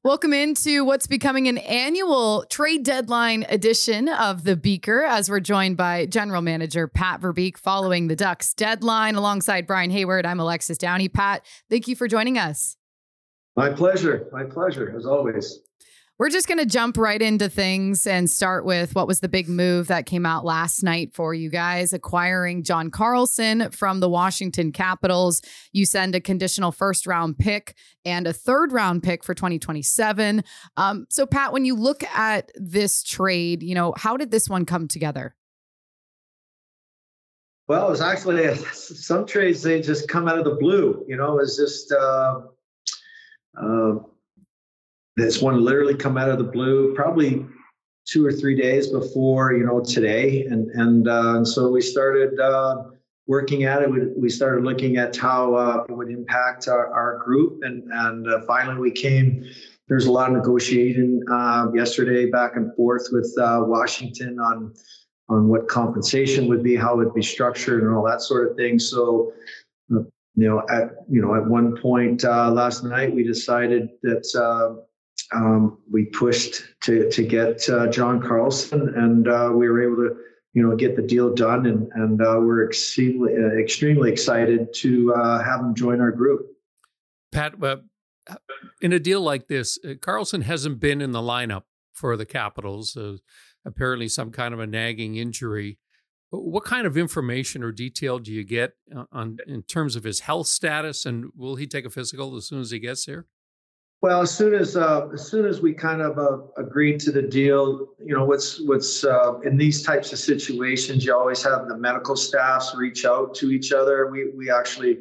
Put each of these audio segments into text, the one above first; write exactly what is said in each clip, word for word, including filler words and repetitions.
Welcome into what's becoming an annual trade deadline edition of the Beaker, as we're joined by General Manager Pat Verbeek following the Ducks deadline alongside Brian Hayward. I'm Alexis Downey. Pat, thank you for joining us. My pleasure. My pleasure, as always. We're just going to jump right into things and start with what was the big move that came out last night for you guys, acquiring John Carlson from the Washington Capitals. You send a conditional first round pick and a third round pick for twenty twenty-seven. Um, so, Pat, when you look at this trade, you know, how did this one come together? Well, it was actually some trades, they just come out of the blue. You know, it's just uh, uh, this one literally come out of the blue, probably two or three days before, you know, today. And and, uh, and so we started uh, working at it. We, we started looking at how uh, it would impact our, our group. And, and uh, finally we came, there's a lot of negotiating uh, yesterday back and forth with uh, Washington on on what compensation would be, how it would be structured and all that sort of thing. So, uh, you know, at, you know, at one point uh, last night, we decided that uh, Um, we pushed to to get uh, John Carlson, and uh, we were able to, you know, get the deal done, and and uh, we're extremely uh, extremely excited to uh, have him join our group. Pat, uh, in a deal like this, uh, Carlson hasn't been in the lineup for the Capitals. Uh, apparently, some kind of a nagging injury. What kind of information or detail do you get on in terms of his health status, and will he take a physical as soon as he gets here? Well, as soon as uh, as soon as we kind of uh, agreed to the deal, you know, what's what's uh, in these types of situations, you always have the medical staffs reach out to each other. We we actually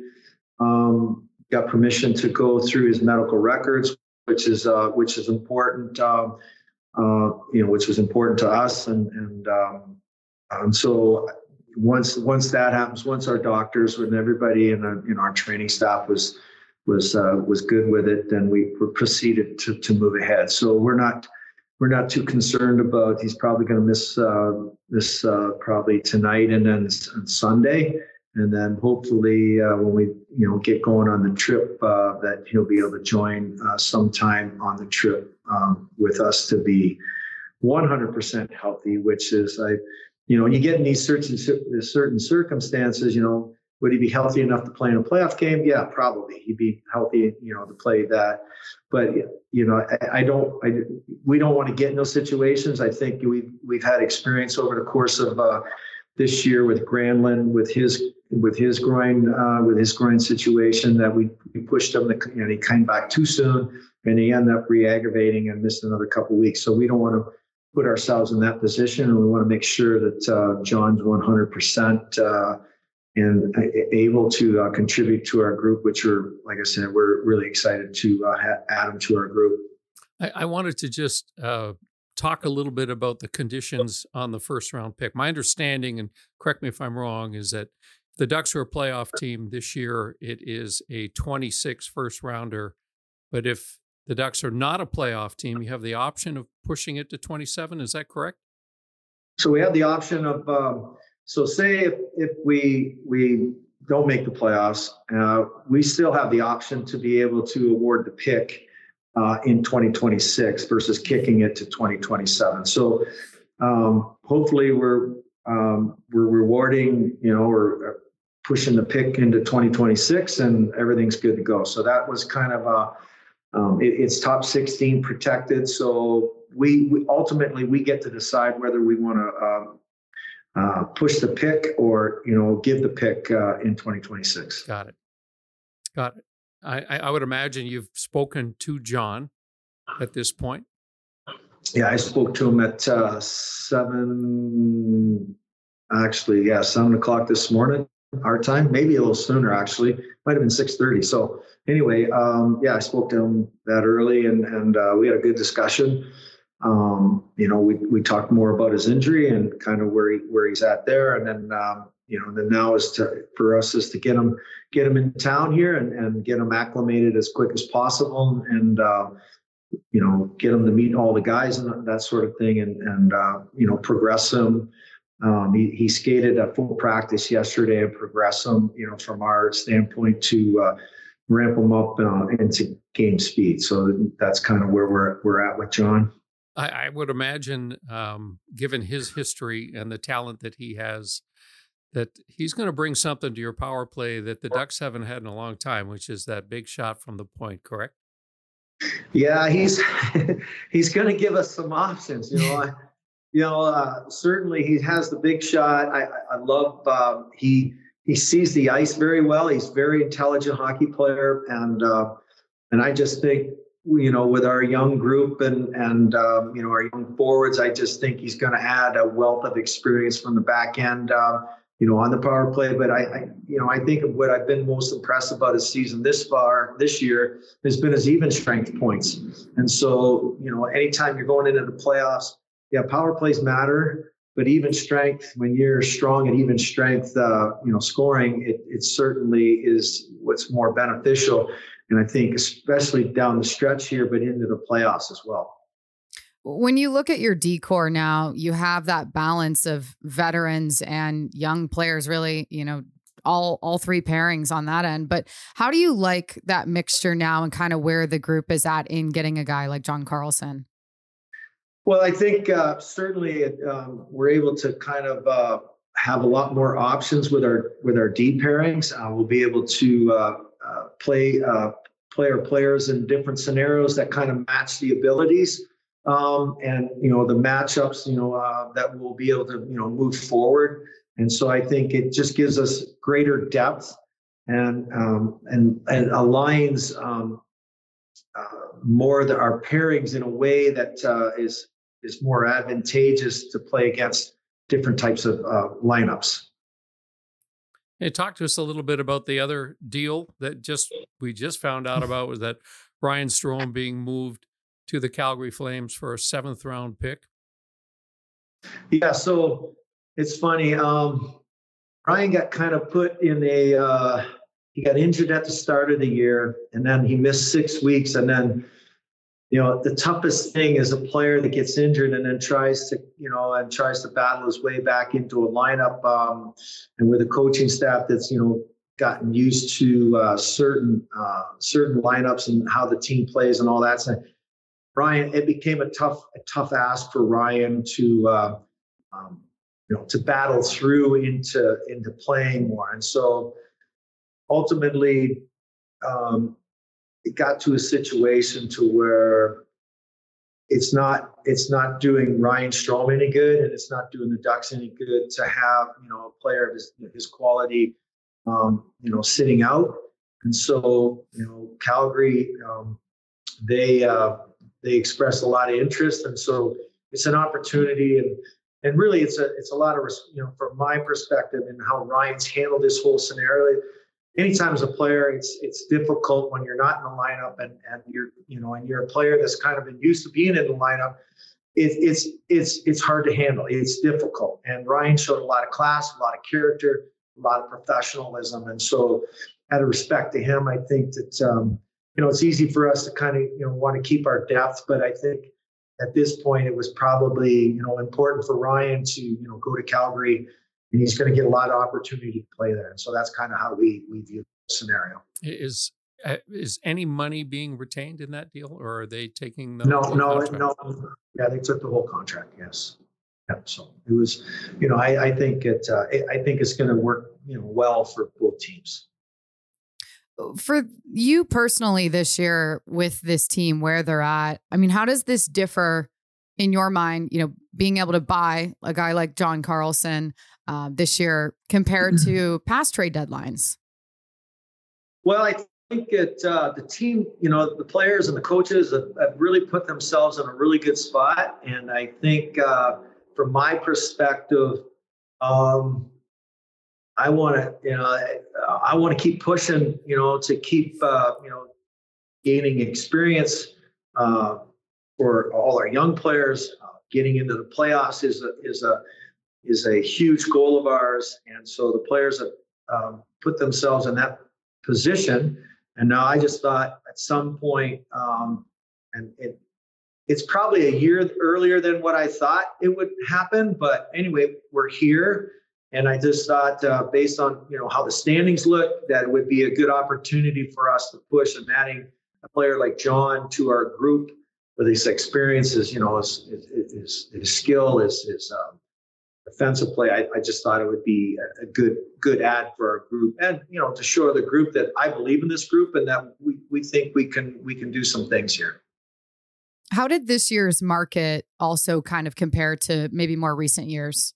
um, got permission to go through his medical records, which is uh, which is important. Um, uh, you know, which was important to us, and and um, um, so once once that happens, once our doctors and everybody in our, in our training staff was. was uh, was good with it, then we proceeded to to move ahead. So we're not we're not too concerned about. He's probably going to miss uh, this uh, probably tonight and then on Sunday, and then hopefully uh, when we you know get going on the trip, uh, that he'll be able to join uh, sometime on the trip um, with us to be one hundred percent healthy. Which is I, you know, you get in these certain certain circumstances, you know. Would he be healthy enough to play in a playoff game? Yeah, probably. He'd be healthy, you know, to play that. But you know, I, I don't. I, we don't want to get in those situations. I think we've we've had experience over the course of uh, this year with Granlund, with his with his groin uh, with his groin situation that we, we pushed him. To, you know, he came back too soon, and he ended up re-aggravating and missed another couple of weeks. So we don't want to put ourselves in that position, and we want to make sure that uh, John's one hundred percent. Uh, and able to uh, contribute to our group, which are, like I said, we're really excited to uh, ha- add them to our group. I, I wanted to just uh, talk a little bit about the conditions on the first round pick. My understanding, and correct me if I'm wrong, is that if the Ducks are a playoff team this year, it is a twenty-six first rounder. But if the Ducks are not a playoff team, you have the option of pushing it to twenty-seven. Is that correct? So we have the option of, um, So say if, if we we don't make the playoffs, uh, we still have the option to be able to award the pick uh, in twenty twenty-six versus kicking it to twenty twenty-seven. So um, hopefully we're um, we're rewarding, you know, or pushing the pick into twenty twenty-six, and everything's good to go. So that was kind of a um, it, it's top sixteen protected. So we, we ultimately we get to decide whether we want to. Uh, Uh, push the pick or, you know, give the pick uh, in twenty twenty-six. Got it. Got it. I, I would imagine you've spoken to John at this point. Yeah, I spoke to him at uh, seven, actually, yeah, seven o'clock this morning, our time, maybe a little sooner, actually. Might have been six thirty. So anyway, um, yeah, I spoke to him that early, and, and uh, we had a good discussion. Um, you know, we we talked more about his injury and kind of where he where he's at there, and then um, you know, then now is to for us is to get him get him in town here and, and get him acclimated as quick as possible, and uh, you know, get him to meet all the guys and that sort of thing, and and uh, you know, progress him. Um, he he skated at full practice yesterday and progress him, you know, from our standpoint to uh, ramp him up uh, and to game speed. So that's kind of where we're we're at with John. I, I would imagine, um, given his history and the talent that he has, that he's going to bring something to your power play that the Ducks haven't had in a long time, which is that big shot from the point, correct? Yeah, he's he's going to give us some options. You know, I, you know, uh, certainly he has the big shot. I, I love um, he he sees the ice very well. He's a very intelligent hockey player, and uh, and I just think, you know, with our young group and and um, you know, our young forwards, I just think he's going to add a wealth of experience from the back end, uh, you know, on the power play. But I, I, you know, I think of what I've been most impressed about his season this far this year has been his even strength points. And so, you know, anytime you're going into the playoffs, yeah, power plays matter, but even strength, when you're strong at even strength, uh, you know, scoring, it it certainly is what's more beneficial. And I think especially down the stretch here, but into the playoffs as well. When you look at your D-core now, you have that balance of veterans and young players, really, you know, all all three pairings on that end. But how do you like that mixture now and kind of where the group is at in getting a guy like John Carlson? Well, I think uh, certainly um, we're able to kind of uh, have a lot more options with our with our D pairings. Uh, we'll be able to uh, uh, play uh, player players in different scenarios that kind of match the abilities, um, and you know the matchups. You know uh, that we'll be able to you know move forward. And so I think it just gives us greater depth and um, and and aligns um, uh, more the, our pairings in a way that uh, is is more advantageous to play against different types of uh, lineups. Hey, talk to us a little bit about the other deal that just we just found out about, was that Ryan Strome being moved to the Calgary Flames for a seventh round pick. Yeah, so it's funny. Um, Ryan got kind of put in a, uh, he got injured at the start of the year, and then he missed six weeks. And then, you know, the toughest thing is a player that gets injured and then tries to, you know, and tries to battle his way back into a lineup. Um, and with a coaching staff that's, you know, gotten used to uh, certain uh, certain lineups and how the team plays and all that. So Ryan, it became a tough, a tough ask for Ryan to, uh, um, you know, to battle through into into playing more. And so ultimately, um, it got to a situation to where it's not it's not doing Ryan Strome any good, and it's not doing the Ducks any good to have, you know, a player of his, his quality, um, you know, sitting out. And so, you know, Calgary, um, they uh, they expressed a lot of interest, and so it's an opportunity, and and really it's a it's a lot of, you know, from my perspective and how Ryan's handled this whole scenario. Anytime as a player, it's it's difficult when you're not in the lineup and, and you're, you know, and you're a player that's kind of been used to being in the lineup. It, it's it's it's hard to handle. It's difficult. And Ryan showed a lot of class, a lot of character, a lot of professionalism. And so, out of respect to him, I think that um, you know, it's easy for us to kind of, you know, want to keep our depth, but I think at this point it was probably, you know, important for Ryan to, you know, go to Calgary. And he's going to get a lot of opportunity to play there. And so that's kind of how we we view the scenario. Is uh, is any money being retained in that deal, or are they taking the no, whole no, contract? no. Yeah, they took the whole contract. Yes. Yeah. So it was, you know, I, I think it, uh, I think it's going to work, you know, well for both teams. For you personally this year with this team, where they're at, I mean, how does this differ in your mind, you know, being able to buy a guy like John Carlson uh, this year compared to past trade deadlines? Well, I think that uh, the team, you know, the players and the coaches have, have really put themselves in a really good spot. And I think uh, from my perspective, um, I want to, you know, I want to keep pushing, you know, to keep, uh, you know, gaining experience uh, for all our young players. Uh, getting into the playoffs is a, is a, is a huge goal of ours. And so the players have um, put themselves in that position. And now I just thought at some point, um, and it, it's probably a year earlier than what I thought it would happen. But anyway, we're here. And I just thought, uh, based on, you know, how the standings look, that it would be a good opportunity for us to push and adding a player like John to our group with his experiences, you know, his, his, his skill, his, his um, defensive play, I, I just thought it would be a good good add for our group, and you know, to show the group that I believe in this group and that we we think we can we can do some things here. How did this year's market also kind of compare to maybe more recent years?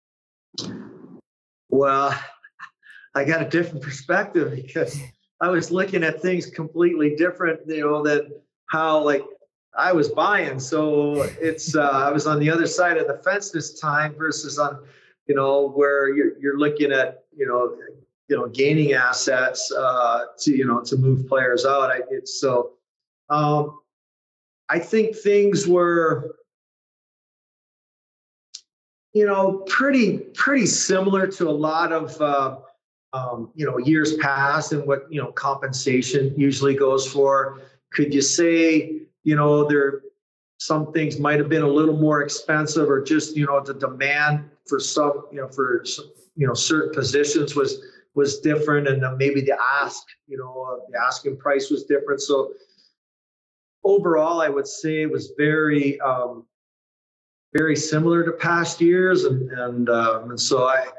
Well, I got a different perspective because I was looking at things completely different, you know, than how like I was buying. So it's uh, I was on the other side of the fence this time versus on, you know, where you're you're looking at, you know, you know, gaining assets uh, to, you know, to move players out. I, it's so um, I think things were, you know, pretty pretty similar to a lot of uh, um, you know, years past and what, you know, compensation usually goes for. Could you say, you know, there some things might have been a little more expensive, or just, you know, the demand for some, you know, for you know certain positions was was different, and then maybe the ask, you know, uh, the asking price was different. So overall, I would say it was very um, very similar to past years, and and um, and so I,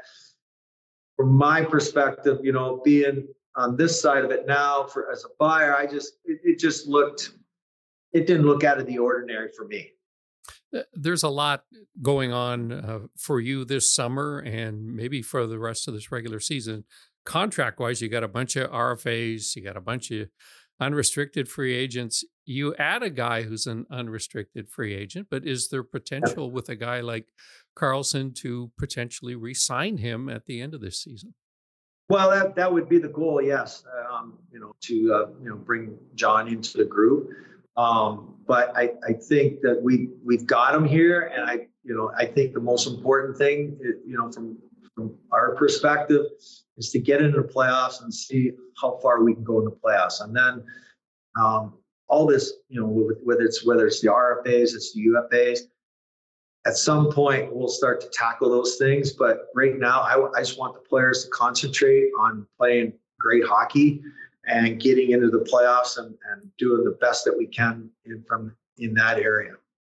from my perspective, you know, being on this side of it now for as a buyer, I just it, it just looked. It didn't look out of the ordinary for me. There's a lot going on uh, for you this summer and maybe for the rest of this regular season. Contract-wise, you got a bunch of R F As, you got a bunch of unrestricted free agents. You add a guy who's an unrestricted free agent, but is there potential with a guy like Karlsson to potentially re-sign him at the end of this season? Well, that that would be the goal, yes. Um, you know, to uh, you know bring John into the group. Um, but I, I think that we we've got him here, and I you know I think the most important thing, you know, from from our perspective, is to get into the playoffs and see how far we can go in the playoffs, and then um, all this, you know, whether it's whether it's the R F As, it's the U F As. At some point, we'll start to tackle those things. But right now, I, I just want the players to concentrate on playing great hockey and getting into the playoffs and, and doing the best that we can in from in that area.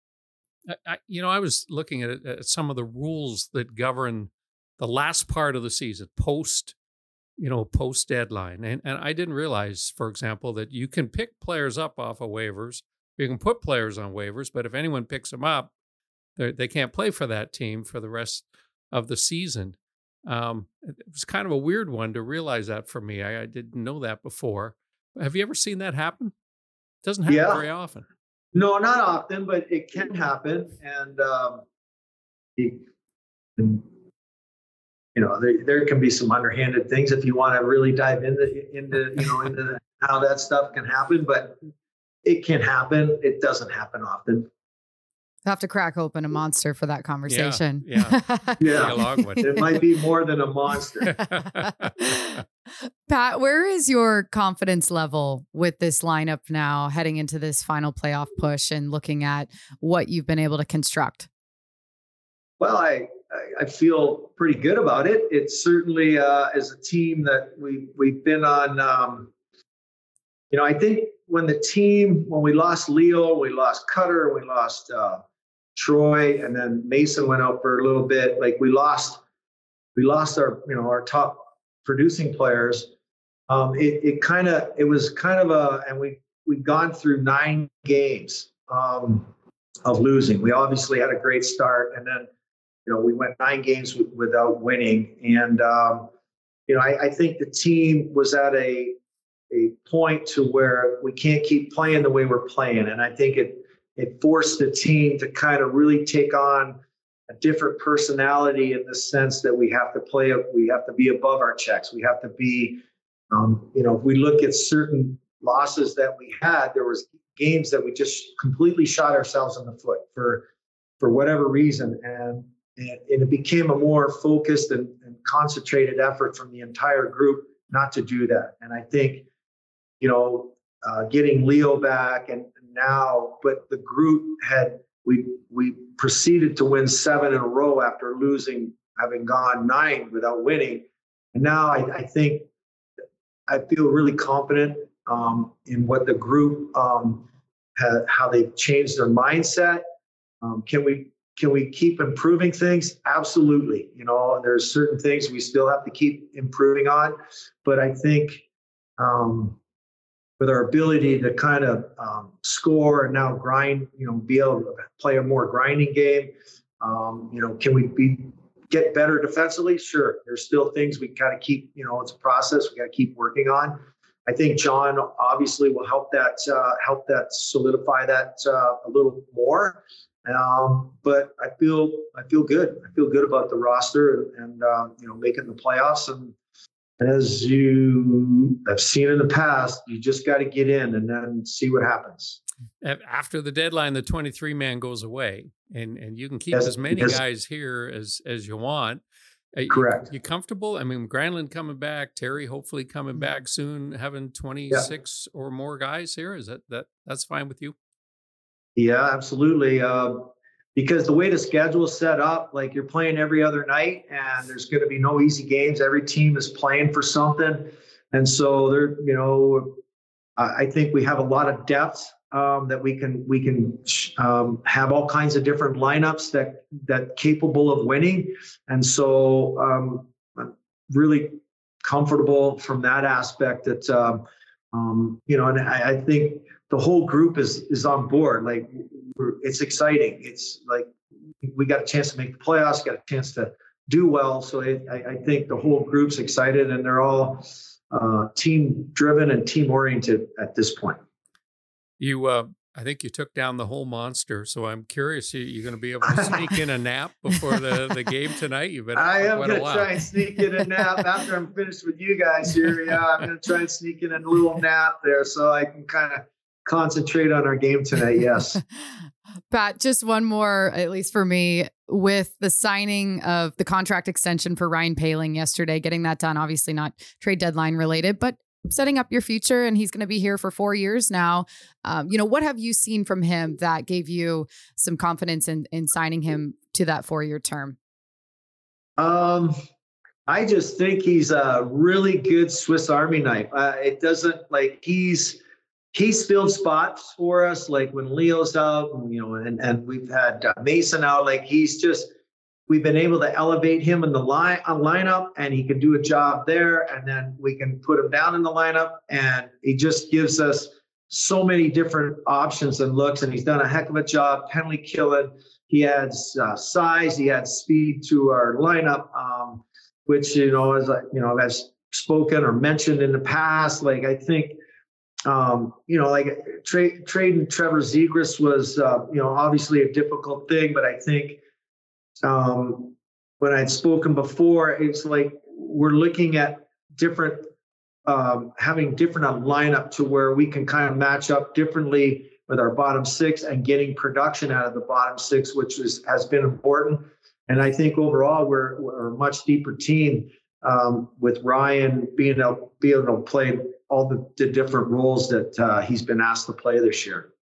I, you know, I was looking at, at some of the rules that govern the last part of the season, post, you know, post deadline, and and I didn't realize, for example, that you can pick players up off of waivers. You can put players on waivers, but if anyone picks them up, they they can't play for that team for the rest of the season. Um, it was kind of a weird one to realize that for me. I, I didn't know that before. Have you ever seen that happen? It doesn't happen Yeah. very often. No, not often, but it can happen. And, um, it, and you know, there, there can be some underhanded things if you want to really dive into, into you know, into how that stuff can happen. But it can happen. It doesn't happen often. Have to crack open a monster for that conversation. Yeah, yeah. Yeah. A long one. It might be more than a monster. Pat, where is your confidence level with this lineup now, heading into this final playoff push and looking at what you've been able to construct? Well, I I feel pretty good about it. It's certainly uh, as a team that we we've been on. Um, you know, I think when the team when we lost Leo, we lost Cutter, we lost uh, Troy, and then Mason went out for a little bit. Like we lost, we lost our you know our top producing players. Um, it it kind of it was kind of a and we we've gone through nine games um, of losing. We obviously had a great start, and then you know we went nine games w- without winning. And um, you know I, I think the team was at a a point to where we can't keep playing the way we're playing, and I think it it forced the team to kind of really take on a different personality in the sense that we have to play, we have to be above our checks. We have to be, um, you know, if we look at certain losses that we had, there was games that we just completely shot ourselves in the foot for, for whatever reason. And, and, and it became a more focused and, and concentrated effort from the entire group not to do that. And I think, you know, uh, getting Leo back and now, but the group had, we, we proceeded to win seven in a row after losing, having gone nine without winning. And now I, I think I feel really confident um, in what the group, um, ha- how they've changed their mindset. Um, can we can we keep improving things? Absolutely. You know, there's certain things we still have to keep improving on, but I think um, with our ability to kind of um, score and now grind, you know, be able to play a more grinding game. Um, you know, can we be get better defensively? Sure. There's still things we got to keep, you know, it's a process we got to keep working on. I think John obviously will help that, uh, help that solidify that uh, a little more. Um, but I feel, I feel good. I feel good about the roster and, and uh, you know, making the playoffs. And as you have seen in the past, you just got to get in and then see what happens. After the deadline, the twenty-three man goes away, and, and you can keep yes, as many yes. guys here as, as you want. Correct. You, you comfortable? I mean, Granlund coming back, Terry hopefully coming back soon, having twenty-six yeah. or more guys here. Is that, that that's fine with you? Yeah, absolutely. Uh, because the way the schedule is set up, like you're playing every other night and there's going to be no easy games. Every team is playing for something. And so there, you know, I think we have a lot of depth um, that we can, we can um, have all kinds of different lineups that, that capable of winning. And so um, I'm really comfortable from that aspect that, um, um, you know, and I, I think the whole group is, is on board. Like we're, it's exciting. It's like, we got a chance to make the playoffs, got a chance to do well. So it, I, I think the whole group's excited and they're all uh, team driven and team oriented at this point. You, uh, I think you took down the whole monster. So I'm curious, you, you're going to be able to sneak in a nap before the, the game tonight. You've been I am going to try and sneak in a nap after I'm finished with you guys here. Yeah, I'm going to try and sneak in a little nap there so I can kind of concentrate on our game tonight. Yes. Pat, just one more, at least for me, with the signing of the contract extension for Ryan Poehling yesterday, getting that done, obviously not trade deadline related, but setting up your future. And he's going to be here for four years now. Um, you know, what have you seen from him that gave you some confidence in, in signing him to that four-year term? Um, I just think he's a really good Swiss Army knife. Uh, it doesn't like he's, He's filled spots for us, like when Leo's out, and, you know, and, and we've had uh, Mason out. Like he's just, we've been able to elevate him in the line, uh, lineup, and he can do a job there. And then we can put him down in the lineup, and he just gives us so many different options and looks. And he's done a heck of a job penalty killing. He adds uh, size, he adds speed to our lineup, um, which you know, as I, you know, I've spoken or mentioned in the past. Like I think. Um, you know, like trade trading Trevor Zegras was, uh, you know, obviously a difficult thing, but I think um, when I'd spoken before, it's like we're looking at different, um, having different a lineup to where we can kind of match up differently with our bottom six and getting production out of the bottom six, which is, has been important. And I think overall we're, we're a much deeper team um, with Ryan being able, being able to play all the, the different roles that uh, he's been asked to play this year.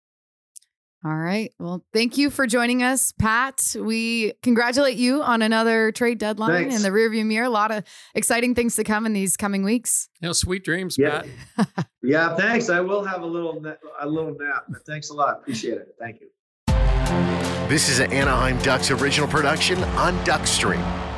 All right. Well, thank you for joining us, Pat. We congratulate you on another trade deadline Thanks. in the rearview mirror. A lot of exciting things to come in these coming weeks. You know, sweet dreams, yeah. Pat. Yeah, thanks. I will have a little a little nap. But thanks a lot. Appreciate it. Thank you. This is an Anaheim Ducks original production on Duckstream.